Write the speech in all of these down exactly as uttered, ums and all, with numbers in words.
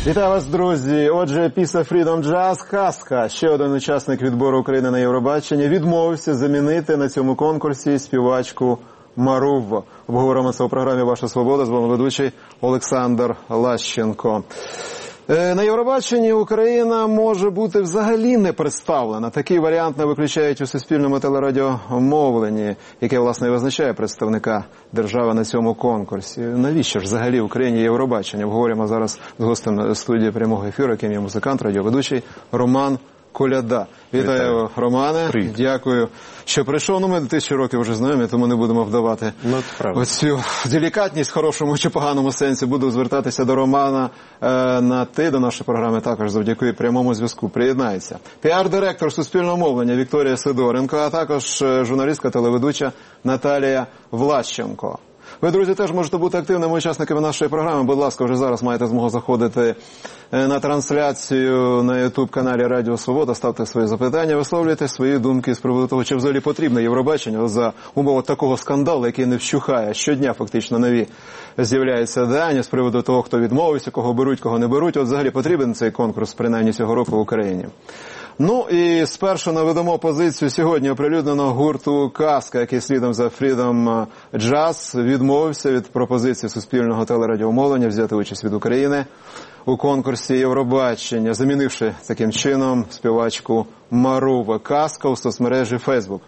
Вітаю вас, друзі! Отже, після Freedom Jazz Казка, ще один учасник відбору України на Євробачення, відмовився замінити на цьому конкурсі співачку Марувво. Обговоримо це у програмі «Ваша свобода». З вами ведучий Олександр Лащенко. На Євробаченні Україна може бути взагалі не представлена. Такий варіант не виключають у суспільному телерадіомовленні, яке, власне, і визначає представника держави на цьому конкурсі. Навіщо ж взагалі Україні Євробачення? Обговорюємо зараз з гостем студії прямого ефіру, яким є музикант, радіоведучий Роман Коляда. Вітаю, Вітаю. Романе. Привіт. Дякую, що прийшов. Ну, ми тисячі років вже знайомі, тому не будемо вдавати ну, оцю делікатність в хорошому чи поганому сенсі. Буду звертатися до Романа е, на ти, до нашої програми також завдяки прямому зв'язку. Приєднається піар-директор суспільного мовлення Вікторія Сидоренко, а також журналістка, телеведуча Наталія Влащенко. Ви, друзі, теж можете бути активними учасниками нашої програми. Будь ласка, вже зараз маєте змогу заходити на трансляцію на ютуб-каналі Радіо Свобода, ставте свої запитання, висловлюйте свої думки з приводу того, чи взагалі потрібне Євробачення за умови такого скандалу, який не вщухає. Щодня фактично нові з'являються дані з приводу того, хто відмовився, кого беруть, кого не беруть. От взагалі потрібен цей конкурс, принаймні цього року в Україні. Ну і спершу наведемо позицію сьогодні оприлюдненого гурту «Казка», який слідом за Freedom Jazz відмовився від пропозиції суспільного телерадіомовлення взяти участь від України у конкурсі Євробачення, замінивши таким чином співачку Марувво. «Казка» у соцмережі Facebook.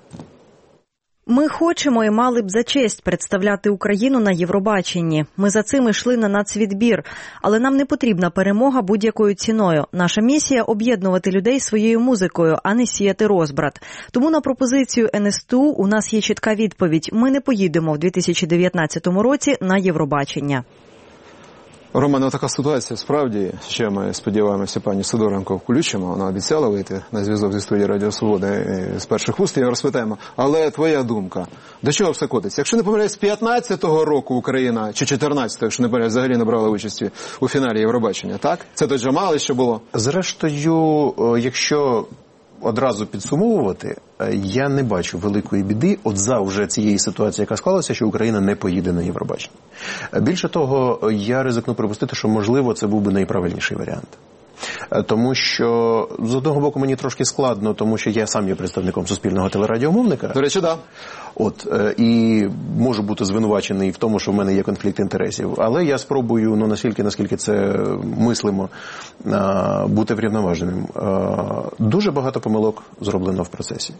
Ми хочемо і мали б за честь представляти Україну на Євробаченні. Ми за цим йшли на нацвідбір. Але нам не потрібна перемога будь-якою ціною. Наша місія – об'єднувати людей своєю музикою, а не сіяти розбрат. Тому на пропозицію ен ес те у у нас є чітка відповідь. Ми не поїдемо в дві тисячі дев'ятнадцятому році на Євробачення. Романе, така ситуація, справді, ще ми сподіваємося, пані Сидоренко включимо, вона обіцяла вийти на зв'язок зі студії Радіо Свобода з перших вуст, і розпитаємо. Але твоя думка, до чого все котиться? Якщо не помиляюсь, з п'ятнадцятого року Україна, чи чотирнадцятого, якщо не помиляюсь, взагалі не брала участі у фіналі Євробачення, так? Це тоді мало що було? Зрештою, якщо одразу підсумовувати, я не бачу великої біди от за вже цієї ситуації, яка склалася, що Україна не поїде на Євробачення. Більше того, я ризикну припустити, що, можливо, це був би найправильніший варіант. Тому що, з одного боку, мені трошки складно, тому що я сам є представником суспільного телерадіомовника. До речі, так. От, і можу бути звинувачений в тому, що в мене є конфлікт інтересів. Але я спробую, ну, наскільки, наскільки це мислимо, бути врівноваженим. Дуже багато помилок зроблено в процесі.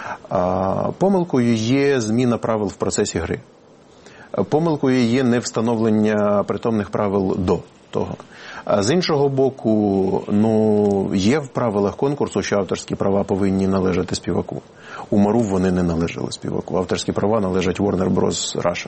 Помилкою є зміна правил в процесі гри. Помилкою є невстановлення притомних правил до того. А з іншого боку, ну, є в правилах конкурсу, що авторські права повинні належати співаку. У Марувво вони не належали співаку. Авторські права належать Warner Bros. Russia.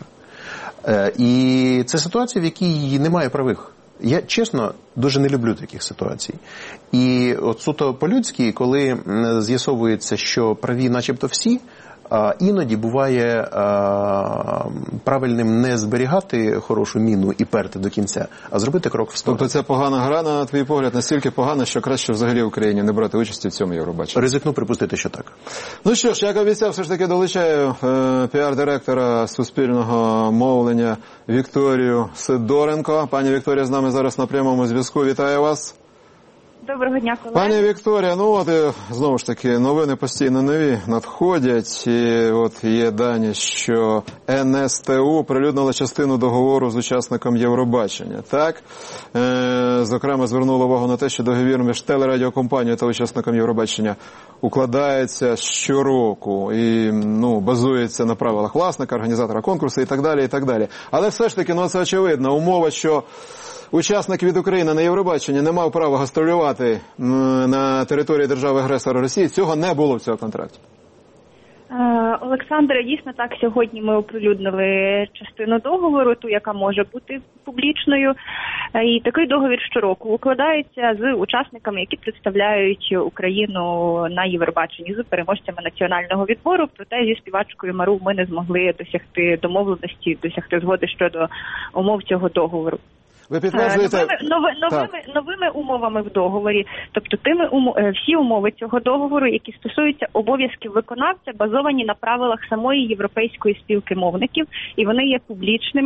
І це ситуація, в якій немає правих. Я, чесно, дуже не люблю таких ситуацій. І от суто по-людськи, коли з'ясовується, що праві начебто всі, а іноді буває а, правильним не зберігати хорошу міну і перти до кінця, а зробити крок в сторону. Тобто ця погана гра, на твій погляд, настільки погана, що краще взагалі в Україні не брати участі в цьому Євробаченні? Ризикну припустити, що так. Ну що ж, як обіцяв, все ж таки долучаю е, піар-директора суспільного мовлення Вікторію Сидоренко. Пані Вікторія з нами зараз на прямому зв'язку. Вітаю вас. Доброго дня, колеги. Пані Вікторія, ну от, знову ж таки, новини постійно нові надходять. І от є дані, що ен ес те у оприлюднила частину договору з учасником Євробачення. Так? Е, зокрема, звернула увагу на те, що договір між телерадіокомпанією та учасником Євробачення укладається щороку і, ну, базується на правилах власника, організатора конкурсу і так далі, і так далі. Але все ж таки, ну, це очевидно, умова, що учасник від України на Євробаченні не мав права гастролювати на території держави-агресора Росії. Цього не було в цьому контракті. Олександре, дійсно так, сьогодні ми оприлюднили частину договору, ту, яка може бути публічною. І такий договір щороку укладається з учасниками, які представляють Україну на Євробаченні, з переможцями національного відбору. Проте зі співачкою Мару ми не змогли досягти домовленості, досягти згоди щодо умов цього договору. Ви підтверджуєте? Новими, нови, новими, новими умовами в договорі, тобто тими умов, всі умови цього договору, які стосуються обов'язків виконавця, базовані на правилах самої Європейської спілки мовників, і вони є публічними.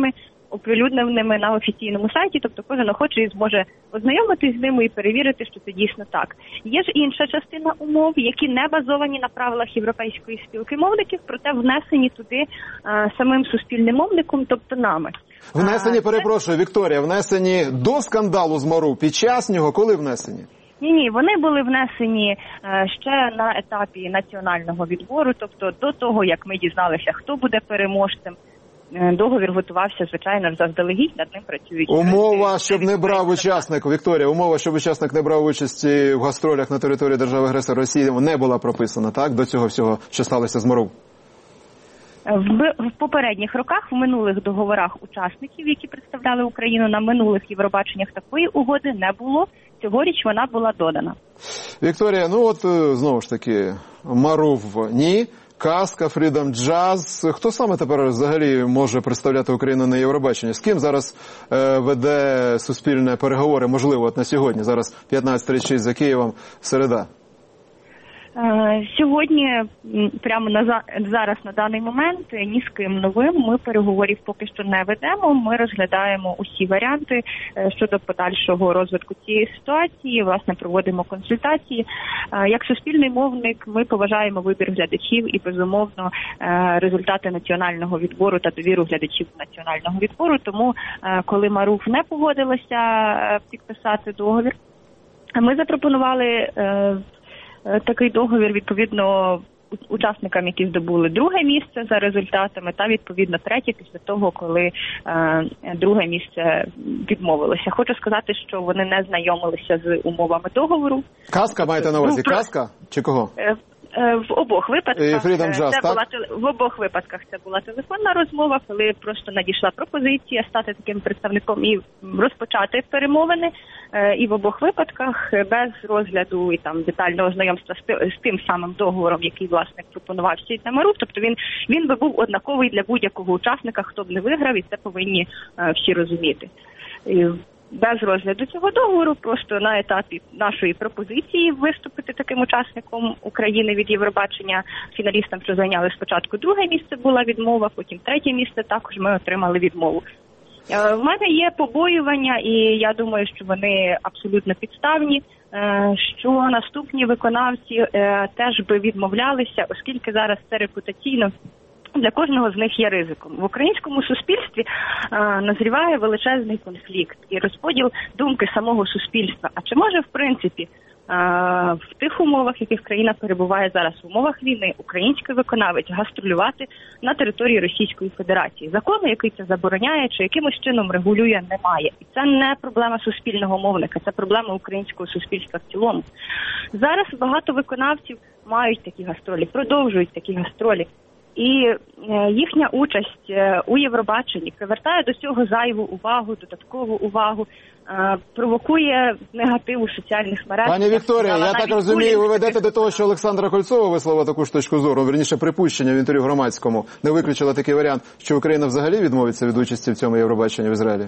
оприлюдненими на офіційному сайті, тобто кожен охочий зможе ознайомитись з ними і перевірити, що це дійсно так. Є ж інша частина умов, які не базовані на правилах Європейської спілки мовників, проте внесені туди а, самим суспільним мовником, тобто нами. Внесені, а, перепрошую, Вікторія, внесені до скандалу з МАРУ, під час нього, коли внесені? Ні-ні, вони були внесені е, ще на етапі національного відбору, тобто до того, як ми дізналися, хто буде переможцем. Договір готувався, звичайно, заздалегідь, над ним працюють. Умова, щоб не брав учасник, Вікторія, умова, щоб учасник не брав участі в гастролях на території держави-агресора Росії, не була прописана, так? До цього всього, що сталося з МАРУ? В, в попередніх роках, в минулих договорах учасників, які представляли Україну на минулих Євробаченнях, такої угоди не було. Цьогоріч вона була додана. Вікторія, ну от, знову ж таки, МАРУ ні, Казка, Freedom Jazz. Хто саме тепер взагалі може представляти Україну на Євробаченні? З ким зараз е, веде суспільне переговори, можливо, от на сьогодні? Зараз п'ятнадцята тридцять шість за Києвом, середа. Сьогодні, прямо на зараз, на даний момент, ні з ким новим ми переговорів поки що не ведемо. Ми розглядаємо усі варіанти щодо подальшого розвитку цієї ситуації, власне, проводимо консультації. Як суспільний мовник ми поважаємо вибір глядачів і, безумовно, результати національного відбору та довіру глядачів національного відбору. Тому, коли МАРУ не погодилася підписати договір, ми запропонували такий договір, відповідно, учасникам, які здобули друге місце за результатами, та, відповідно, третє після того, коли е, друге місце відмовилося. Хочу сказати, що вони не знайомилися з умовами договору. Казка маєте на увазі? Казка? Чи кого? Е, В обох випадках Freedom Jazz, це так? була в обох випадках це була телефонна розмова, коли просто надійшла пропозиція стати таким представником і розпочати перемовини. І в обох випадках без розгляду і там детального знайомства з, з тим самим договором, який власник пропонувався і на МАРУ. Тобто він він би був однаковий для будь-якого учасника, хто б не виграв, і це повинні всі розуміти. Без розгляду цього договору, просто на етапі нашої пропозиції виступити таким учасником України від Євробачення, фіналістам, що зайняли спочатку друге місце, була відмова, потім третє місце, також ми отримали відмову. В мене є побоювання, і я думаю, що вони абсолютно підставні, що наступні виконавці теж би відмовлялися, оскільки зараз це репутаційно для кожного з них є ризиком. В українському суспільстві а, назріває величезний конфлікт і розподіл думки самого суспільства. А чи може, в принципі, а, в тих умовах, в яких країна перебуває зараз, в умовах війни, український виконавець гастролювати на території Російської Федерації? Закону, який це забороняє, чи якимось чином регулює, немає. І це не проблема суспільного мовника, це проблема українського суспільства в цілому. Зараз багато виконавців мають такі гастролі, продовжують такі гастролі. І їхня участь у Євробаченні привертає до цього зайву увагу, додаткову увагу, провокує негатив у соціальних мережах. Пані Вікторія, я так розумію, ви ведете до того, що Олександра Кольцова висловила таку ж точку зору, вірніше припущення в інтерв'ю Громадському, не виключила такий варіант, що Україна взагалі відмовиться від участі в цьому Євробаченні в Ізраїлі?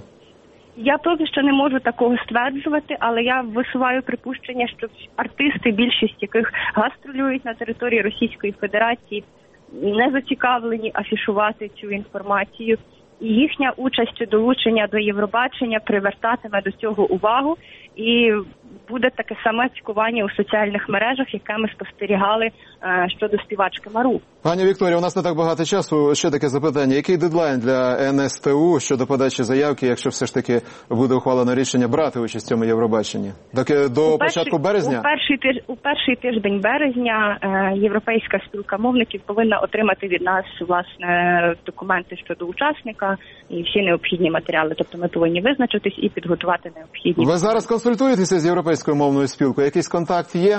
Я поки що не можу такого стверджувати, але я висуваю припущення, що артисти, більшість яких гастролюють на території Російської Федерації, не зацікавлені афішувати цю інформацію. І їхня участь чи долучення до Євробачення привертатиме до цього увагу. І буде таке саме цькування у соціальних мережах, яке ми спостерігали е, щодо співачки МАРУ. Пані Вікторія, у нас не так багато часу. Ще таке запитання. Який дедлайн для ен ес те у щодо подачі заявки, якщо все ж таки буде ухвалено рішення брати участь в цьому Євробаченні? Доки до у початку перший, березня? У перший, тиж, у перший тиждень березня е, Європейська спілка мовників повинна отримати від нас, власне, документи щодо учасника і всі необхідні матеріали. Тобто ми повинні визначитись і підготувати необхідні. Ви зараз консультуєтеся з Європейською мовною спілкою? Якийсь контакт є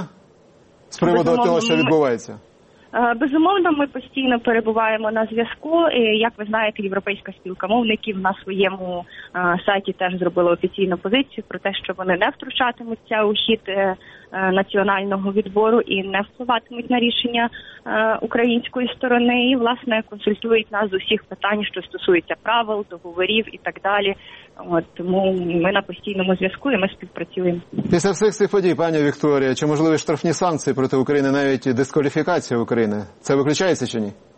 з приводу Безумовно, того, що відбувається? Безумовно, ми постійно перебуваємо на зв'язку. І, як ви знаєте, Європейська спілка мовників на своєму а, сайті теж зробила офіційну позицію про те, що вони не втручатимуться у хід е, національного відбору і не впливатимуть на рішення е, української сторони. І, власне, консультують нас з усіх питань, що стосуються правил, договорів і так далі. От, тому ми на постійному зв'язку і ми співпрацюємо. Після всіх цих подій, пані Вікторія, чи можливі штрафні санкції проти України, навіть дискваліфікація України? Це виключається чи ні?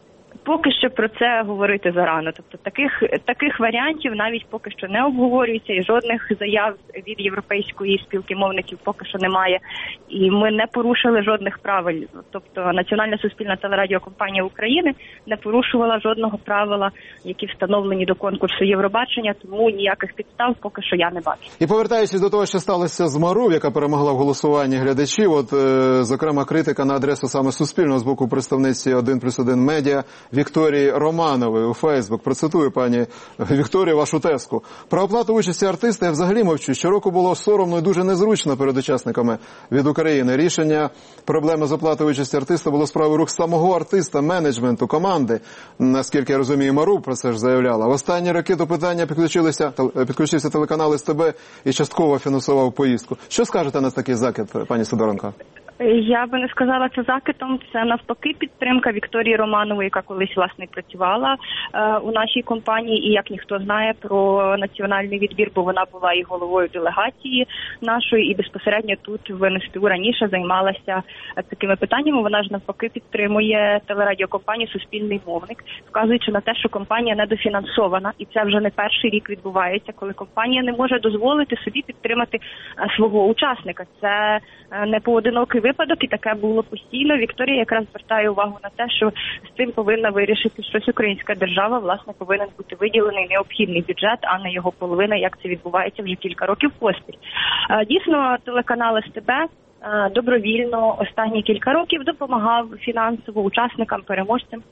Поки що про це говорити зарано. Тобто таких таких варіантів навіть поки що не обговорюється, і жодних заяв від Європейської спілки мовників поки що немає. І ми не порушили жодних правил. Тобто Національна суспільна телерадіокомпанія України не порушувала жодного правила, які встановлені до конкурсу Євробачення, тому ніяких підстав поки що я не бачу. І повертаючись до того, що сталося з Марув, яка перемогла в голосуванні глядачів, от, е, зокрема, критика на адресу саме Суспільного з боку представниці один плюс один медіа Вікторії Романової у Фейсбук. Процитую, пані Вікторію, вашу тезку. Про оплату участі артиста я взагалі мовчу. Щороку було соромно і дуже незручно перед учасниками від України. Рішення проблеми з оплатою участі артиста було справою рук самого артиста, менеджменту, команди. Наскільки я розумію, Марув про це ж заявляла. В останні роки до питання підключилися, підключився телеканал ес те бе і частково фінансував поїздку. Що скажете на такий закид, пані Сидоренко? Я би не сказала це закидом, це навпаки підтримка Вікторії Романової, яка колись, власне, працювала е, у нашій компанії, і як ніхто знає про національний відбір, бо вона була і головою делегації нашої, і безпосередньо тут в ен ес те у раніше займалася такими питаннями. Вона ж навпаки підтримує телерадіокомпанію «Суспільний мовник», вказуючи на те, що компанія недофінансована, і це вже не перший рік відбувається, коли компанія не може дозволити собі підтримати свого учасника. Це не поодинокий випадок, і таке було постійно. Вікторія якраз звертає увагу на те, що з цим повинна вирішити щось українська держава, власне, повинен бути виділений необхідний бюджет, а не його половина, як це відбувається вже кілька років поспіль. Дійсно, телеканал ес те бе добровільно останні кілька років допомагав фінансово учасникам, переможцям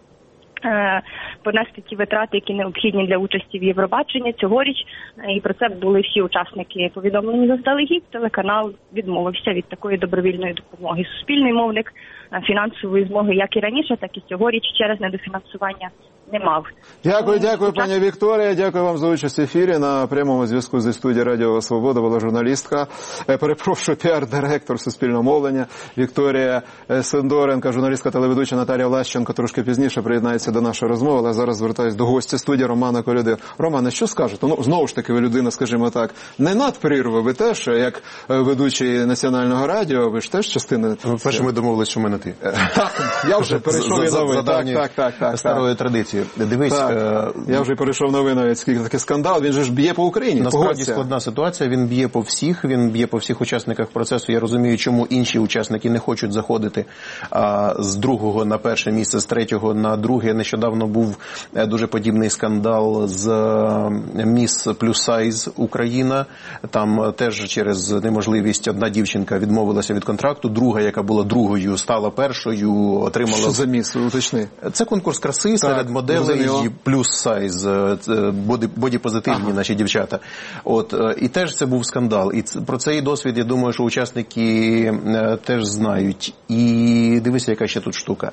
понести ті витрати, які необхідні для участі в Євробаченні цьогоріч. І про це були всі учасники повідомлені заздалегідь. Телеканал відмовився від такої добровільної допомоги. Суспільний мовник фінансової змоги як і раніше, так і цьогоріч через недофінансування не мав. Дякую, дякую, пані Вікторія. Дякую вам за участь в ефірі. На прямому зв'язку зі студії Радіо Свобода була журналістка, перепрошую, піар-директор Суспільного мовлення Вікторія Сидоренко, журналістка, телеведуча Наталія Влащенко трошки пізніше приєднається до нашої розмови, але зараз звертаюся до гостя студії Романа Колядир. Романе, що скажете? Ну, знову ж таки, ви людина, скажімо так, не надпрірва, ви теж, як ведучий Національного радіо, ви ж теж частина... Перше, ми домовилися, що ми на ти. Я вже перейшов і новин. Так, так, так. Старої традиції. Дивись, так, е... я вже перейшов новиною, скільки такий скандал, він же ж б'є по Україні. Насправді погодься. Складна ситуація, він б'є по всіх, він б'є по всіх учасниках процесу. Я розумію, чому інші учасники не хочуть заходити а, з другого на перше місце, з третього на друге. Нещодавно був дуже подібний скандал з Міс Плюс Сайз Україна. Там теж через неможливість одна дівчинка відмовилася від контракту, друга, яка була другою, стала першою, отримала... Що за міс? Уточни. Це конкурс краси так, серед моделей плюс сайз, боді, бодіпозитивні ага. наші дівчата. От, і теж це був скандал. І про цей досвід, я думаю, що учасники теж знають. І дивися, яка ще тут штука.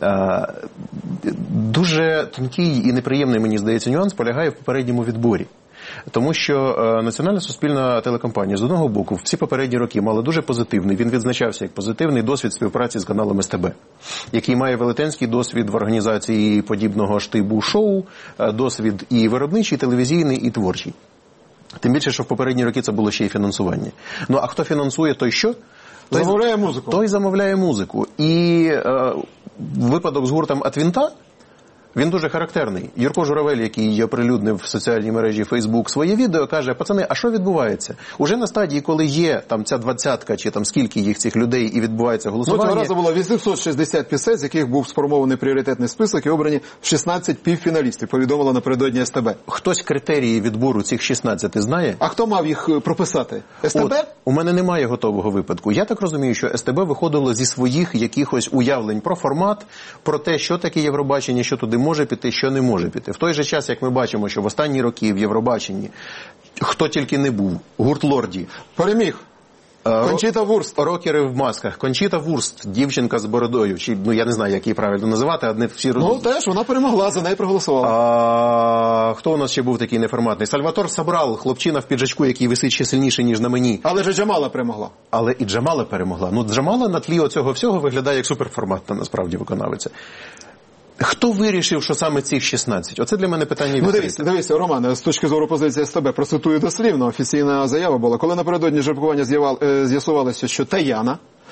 Дуже тонкий і неприємний, мені здається, нюанс полягає в попередньому відборі. Тому що Національна суспільна телекомпанія, з одного боку, всі попередні роки мала дуже позитивний, він відзначався як позитивний досвід співпраці з каналом ес те бе, який має велетенський досвід в організації подібного штибу шоу, досвід і виробничий, і телевізійний, і творчий. Тим більше, що в попередні роки це було ще й фінансування. Ну, а хто фінансує, той що? Той замовляє музику. Той замовляє музику. І е, випадок з гуртом «Атвінта», він дуже характерний. Юрко Журавель, який оприлюднив в соціальній мережі Facebook своє відео, каже: пацани, а що відбувається? Уже на стадії, коли є там ця двадцятка, чи там скільки їх цих людей, і відбувається голосування... Ну, цього разу було вісімсот шістдесят пісень, з яких був сформований пріоритетний список і обрані шістнадцять півфіналістів, повідомило напередодні ес те бе. Хтось критерії відбору цих шістнадцяти знає? А хто мав їх прописати? ес те бе? От, у мене немає готового випадку. Я так розумію, що ес те бе виходило зі своїх якихось уявлень про формат, про те, що таке Євробачення, що туди може піти, що не може піти. В той же час, як ми бачимо, що в останні роки в Євробаченні хто тільки не був, гурт Лорді переміг. Кончіта Вурст. Рокери в масках. Кончіта Вурст, дівчинка з бородою. Чи, ну, я не знаю, як її правильно називати, а не всі роз... Ну, теж, вона перемогла, за неї проголосувала. А, хто у нас ще був такий неформатний? Сальватор Сабрал, хлопчина в піджачку, який висить ще сильніше, ніж на мені. Але ж Джамала перемогла. Але і Джамала перемогла. Ну, Джамала на тлі оцього всього виглядає як суперформатна, насправді, виконавиця. Хто вирішив, що саме цих шістнадцять? Оце для мене питання відкрите. Ну, дивіться, дивіться, Романе, з точки зору позиції ес те бе, процитую дослівно, офіційна заява була. Коли напередодні жеребкування з'ясувалося, що Таяна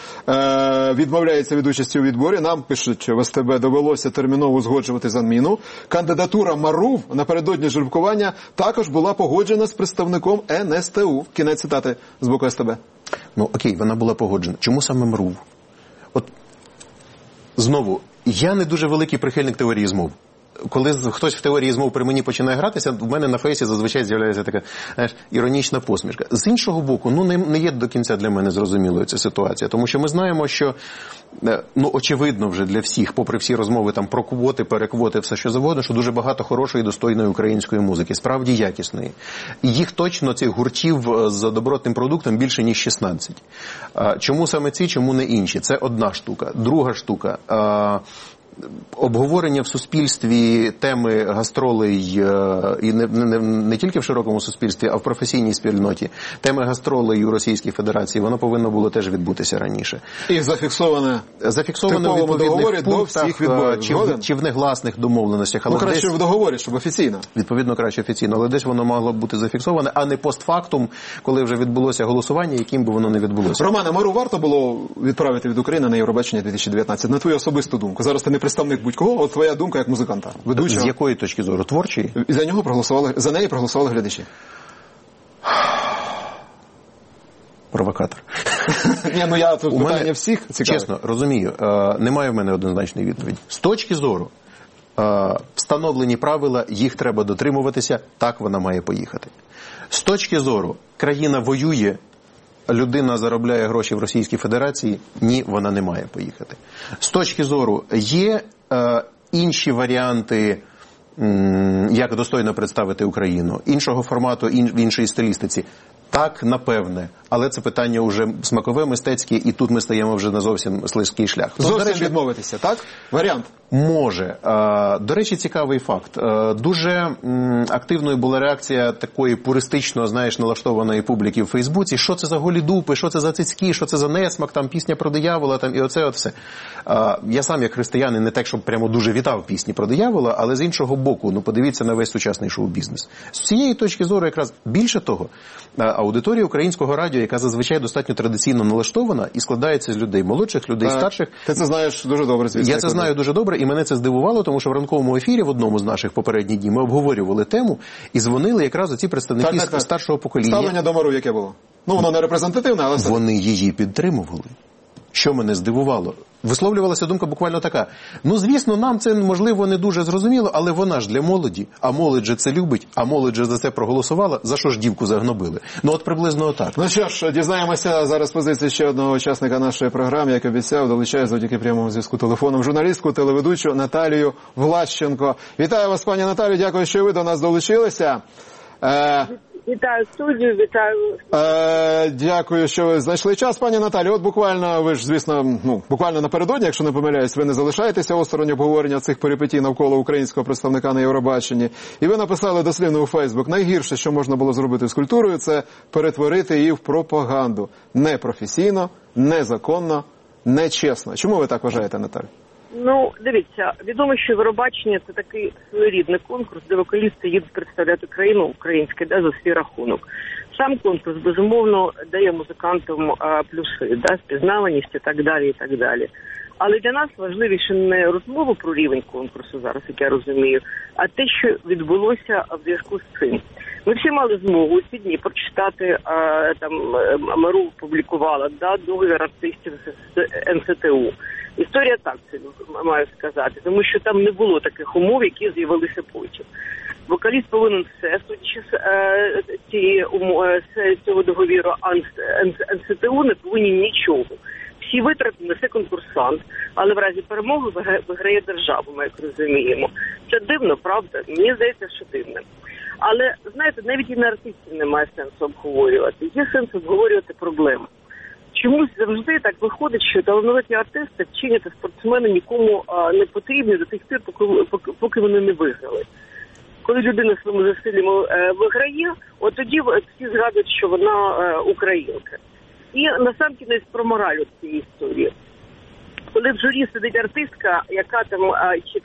е, відмовляється від участі у відборі. Нам пишуть, в СТБ довелося терміново узгоджувати заміну. Кандидатура Марув напередодні жеребкування також була погоджена з представником ен ес те у. Кінець цитати з боку СТБ. Ну, окей, вона була погоджена. Чому саме Марув? От, знову, я не дуже великий прихильник теорії змов. Коли хтось в теорії змов при мені починає гратися, в мене на фейсі зазвичай з'являється така, знаєш, іронічна посмішка. З іншого боку, ну не, не є до кінця для мене зрозумілою ця ситуація, тому що ми знаємо, що, ну очевидно вже для всіх, попри всі розмови там про квоти, переквоти, все що завгодно, що дуже багато хорошої, достойної української музики, справді якісної. І їх точно, цих гуртів з добротним продуктом більше ніж шістнадцять. Чому саме ці, чому не інші? Це одна штука. Друга штука – обговорення в суспільстві теми гастролей, і не, не, не тільки в широкому суспільстві, а в професійній спільноті, теми гастролей у Російській Федерації, воно повинно було теж відбутися раніше. І зафіксоване, зафіксоване в відповідних пунктах, відборів, чи, в, чи в негласних домовленостях. Але ну, краще десь, в договорі, щоб офіційно. Відповідно, краще офіційно, але десь воно могло бути зафіксоване, а не постфактум, коли вже відбулося голосування, яким би воно не відбулося. Романе, Мару варто було відправити від України на Євробачення дві тисячі дев'ятнадцять? На твою особисту думку. Зараз ти не представник будь-кого, от твоя думка як музиканта, ведучого. З якої точки зору? Творчої? І за нього проголосували, за неї проголосували глядачі. Провокатор. Ні, ну я тут у питання мене, всіх цікавить. Чесно, розумію, е, немає в мене однозначної відповіді. З точки зору е, встановлені правила, їх треба дотримуватися, так вона має поїхати. З точки зору країна воює, людина заробляє гроші в Російській Федерації, ні, вона не має поїхати. З точки зору є е, інші варіанти, м, як достойно представити Україну, іншого формату, ін, в іншій стилістиці. Так, напевне, але це питання вже смакове, мистецьке, і тут ми стаємо вже на зовсім слизький шлях. Зовсім до речі, відмовитися, так? Варіант? Може. До речі, цікавий факт. Дуже активною була реакція такої пуристично, знаєш, налаштованої публіки в Фейсбуці. Що це за голі дупи, що це за цицьки, що це за несмак, там пісня про диявола, там і оце от все. Я сам, як християнин, не так, щоб прямо дуже вітав пісні про диявола, але з іншого боку, ну подивіться на весь сучасний шоу-бізнес. З цієї точки зору, якраз більше того, аудиторія українського радіо, яка зазвичай достатньо традиційно налаштована і складається з людей молодших, людей так. старших. Ти це знаєш дуже добре, звісно. Я це знаю дуже добре, і мене це здивувало, тому що в ранковому ефірі в одному з наших попередніх днів ми обговорювали тему і дзвонили якраз оці представники так, так, так. старшого покоління. Ставлення до Мару яке було? Ну, воно не репрезентативне, але все. Вони її підтримували. Що мене здивувало? Висловлювалася думка буквально така. Ну, звісно, нам це, можливо, не дуже зрозуміло, але вона ж для молоді, а молодь же це любить, а молодь же за це проголосувала, за що ж дівку загнобили? Ну, от приблизно отак. Ну що ж, дізнаємося зараз позиції ще одного учасника нашої програми, як обіцяв, долучаю завдяки прямому зв'язку телефоном журналістку, телеведучу Наталію Влащенко. Вітаю вас, пані Наталію, дякую, що ви до нас долучилися. Е... Вітаю студію, вітаю. Е, дякую, що ви знайшли час, пані Наталі. От буквально, ви ж, звісно, ну, буквально напередодні, якщо не помиляюсь, ви не залишаєтеся осторонь обговорення цих перипетій навколо українського представника на Євробаченні. І ви написали дослівно у Фейсбук: найгірше, що можна було зробити з культурою, це перетворити її в пропаганду. Непрофесійно, незаконно, нечесно. Чому ви так вважаєте, Наталя? Ну, дивіться, відомо, що Євробачення – це такий своєрідний конкурс, де вокалісти їдуть представляти країну українську, да, за свій рахунок. Сам конкурс, безумовно, дає музикантам а, плюси, да, впізнаваність і так далі, і так далі. Але для нас важливіше не розмова про рівень конкурсу зараз, як я розумію, а те, що відбулося в зв'язку з цим. Ми всі мали змогу ці дні прочитати, а, там, Мару публікувала, да, договір артистів з ен ес те у. Історія так, це маю сказати, тому що там не було таких умов, які з'явилися потім. Вокаліст повинен все, судячи з, е, цієї, умови, з цього договіру, а ен ес те у не повинні нічого. Всі витрати несе конкурсант, але в разі перемоги виграє держава, ми як розуміємо. Це дивно, правда? Мені здається, що дивно. Але, знаєте, навіть і на артистів немає сенсу обговорювати. Є сенс обговорювати проблеми. Чомусь завжди так виходить, що талановиті артисти, вчені та спортсмени нікому а, не потрібні до тих пір, поки, поки, поки вони не виграли. Коли людина своїми зусиллями е, виграє, от тоді всі згадують, що вона е, українка. І насамкінець про мораль цієї історії. Коли в журі сидить артистка, яка там, а, чи там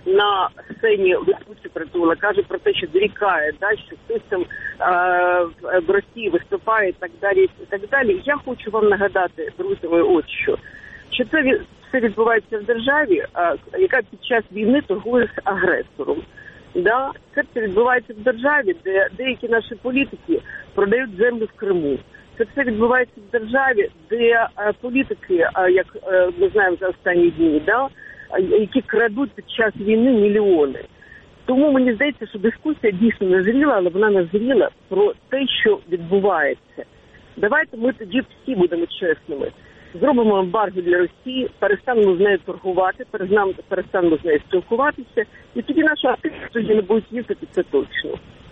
на сцені ведучий притула каже про те, що дорікає, да, що хтось там е, в Росії виступає і так далі, і так далі. Я хочу вам нагадати, друзі мої, от що, що це все відбувається в державі, а, яка під час війни торгує з агресором. Да? Це все відбувається в державі, де деякі наші політики продають землю в Криму. Це все відбувається в державі, де а, політики, а, як а, ми знаємо за останні дні, да, а, які крадуть під час війни мільйони. Тому мені здається, що дискусія дійсно назріла, але вона назріла про те, що відбувається. Давайте ми тоді всі будемо чесними. Зробимо ембарго для Росії, перестанемо з нею торгувати, перестанемо з нею спілкуватися, і тоді наші артисти тоді не будуть їздити, це точно.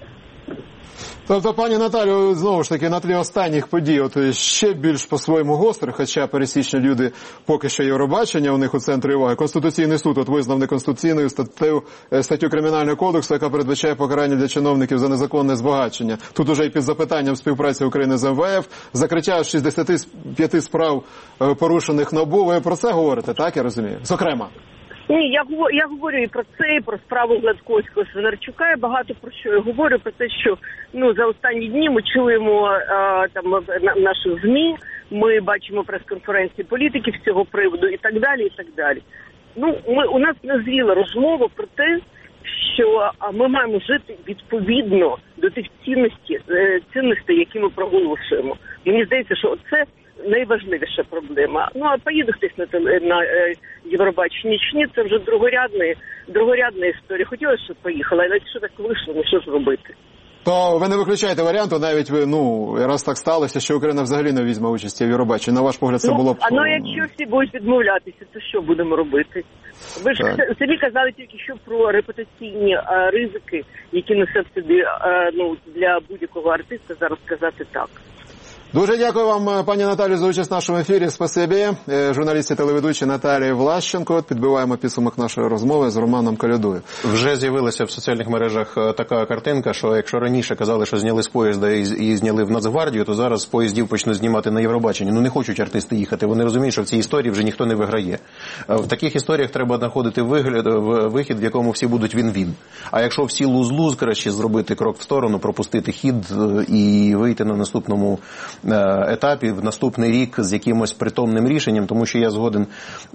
Тобто, пані Наталю, знову ж таки, на тлі останніх подій, от ще більш по-своєму гострих, хоча пересічні люди поки що Євробачення, у них у центрі уваги. Конституційний суд от визнав неконституційною статтю, статтю Кримінального кодексу, яка передбачає покарання для чиновників за незаконне збагачення. Тут уже і під запитанням співпраці України з ем ве еф, закриття шістдесят п'ять справ порушених НАБУ. Ви про це говорите, так, я розумію? Зокрема. Ні, я, я говорю і про це, і про справу Гладковського, Свинарчука, і багато про що я говорю, про те, що ну, за останні дні ми чуємо а, там на, наші ЗМІ, ми бачимо прес-конференції політиків з цього приводу і так далі, і так далі. Ну, ми, у нас назріла розмова про те, що а, ми маємо жити відповідно до тих цінностей, цінностей, які ми проголошуємо. Мені здається, що це найважливіша проблема. Ну, а поїде хтось на, на е, Євробачення чи ні, це вже другорядна, другорядна історія. Хотілося, щоб поїхала, але якщо так вийшло, ну що ж робити? То ви не виключаєте варіанту, навіть ви, ну, раз так сталося, що Україна взагалі не візьме участі в Євробаченні. На ваш погляд, це ну, було б... А ну, якщо всі будуть відмовлятися, то що будемо робити? Ви ж так. самі казали тільки що про репутаційні а, ризики, які несе в собі а, ну, для будь-якого артиста зараз сказати так. Дуже дякую вам, пані Наталі, за участь в нашому ефірі. Спасибі. Журналіст і телеведучий Наталія Влащенко. Підбиваємо підсумок нашої розмови з Романом Колядою. Вже з'явилася в соціальних мережах така картинка, що якщо раніше казали, що зняли з поїзда і зняли в Нацгвардію, то зараз з поїздів почнуть знімати на Євробаченні. Ну не хочуть артисти їхати. Вони розуміють, що в цій історії вже ніхто не виграє. В таких історіях треба знаходити вигляд, вихід, в якому всі будуть він-він. А якщо всі луз-луз, краще зробити крок в сторону, пропустити хід і вийти на наступному етапі в наступний рік з якимось притомним рішенням, тому що я згоден,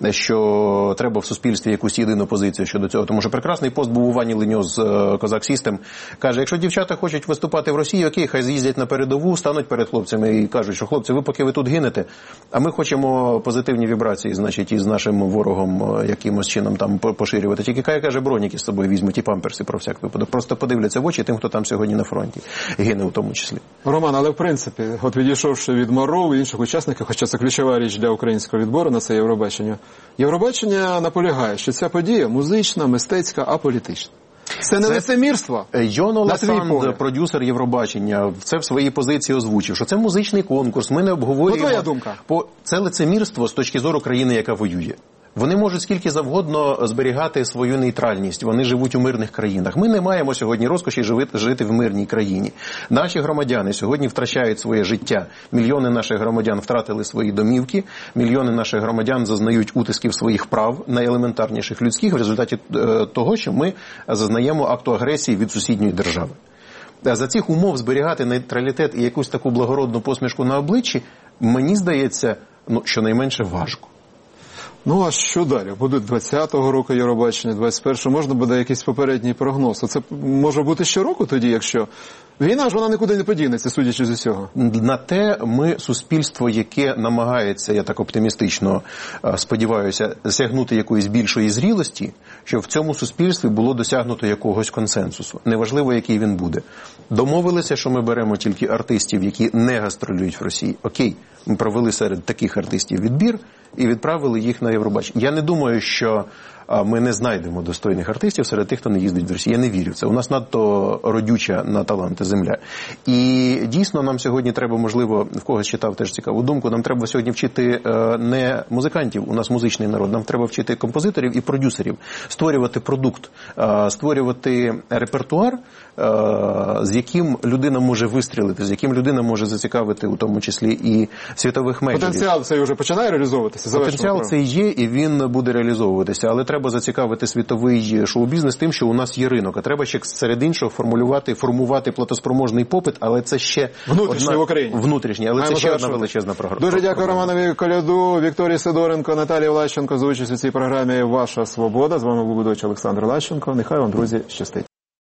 що треба в суспільстві якусь єдину позицію щодо цього. Тому що прекрасний пост був у Вані Леньо з Козак Сістем. Каже, якщо дівчата хочуть виступати в Росії, окей, хай з'їздять на передову, стануть перед хлопцями і кажуть, що хлопці, ви поки ви тут гинете, а ми хочемо позитивні вібрації, значить, із нашим ворогом якимось чином там поширювати. Тільки хай, каже, броніки з собою візьмуть і памперси про всяк випадок. Просто подивляться в очі тим, хто там сьогодні на фронті гине у тому числі. Роман, але в принципі, от відійшовши від Маров і інших учасників, хоча це ключова річ для українського відбору на це Євробачення, Євробачення наполягає, що ця подія музична, мистецька, аполітична. Це не це... лицемірство? Йоно Ласанд, продюсер Євробачення, це в своїй позиції озвучив, що це музичний конкурс, ми не обговорюємо. Ну, твоя думка. По... Це лицемірство з точки зору країни, яка воює. Вони можуть скільки завгодно зберігати свою нейтральність. Вони живуть у мирних країнах. Ми не маємо сьогодні розкоші жити в мирній країні. Наші громадяни сьогодні втрачають своє життя. Мільйони наших громадян втратили свої домівки. Мільйони наших громадян зазнають утисків своїх прав, найелементарніших людських, в результаті того, що ми зазнаємо акту агресії від сусідньої держави. За цих умов зберігати нейтралітет і якусь таку благородну посмішку на обличчі, мені здається, ну, щонайменше важко. Ну, а що далі? Буде двадцятого року Євробачення, двадцять першого, можна буде якийсь попередній прогноз. Це може бути щороку тоді, якщо... Війна ж вона нікуди не подінеться, судячи з усього. На те ми суспільство, яке намагається, я так оптимістично сподіваюся, досягнути якоїсь більшої зрілості, що в цьому суспільстві було досягнуто якогось консенсусу. Неважливо, який він буде. Домовилися, що ми беремо тільки артистів, які не гастролюють в Росії. Окей, ми провели серед таких артистів відбір і відправили їх на Євробачення. Я не думаю, що ми не знайдемо достойних артистів серед тих, хто не їздить в Росію. Я не вірю в це. У нас надто родюча на таланти земля. І дійсно нам сьогодні треба, можливо, в когось читав теж цікаву думку, нам треба сьогодні вчити не музикантів, у нас музичний народ, нам треба вчити композиторів і продюсерів, створювати продукт, створювати репертуар, з яким людина може вистрілити, з яким людина може зацікавити, у тому числі і світових медіа. Потенціал цей вже починає реалізовуватися? Потенціал цей є, і він буде реалізовуватися, але треба треба зацікавити світовий шоу-бізнес тим, що у нас є ринок, а треба ще серед іншого формулювати, формувати платоспроможний попит, але це ще внутрішній одна... в Україні. Внутрішній, але Маємо це ще одна завершувати. величезна програма. Дуже дякую Романові Коляду, Вікторії Сидоренко, Наталії Влащенко за участь у цій програмі «Ваша свобода». З вами був ведучий Олександр Лащенко. Нехай вам, друзі, щастить.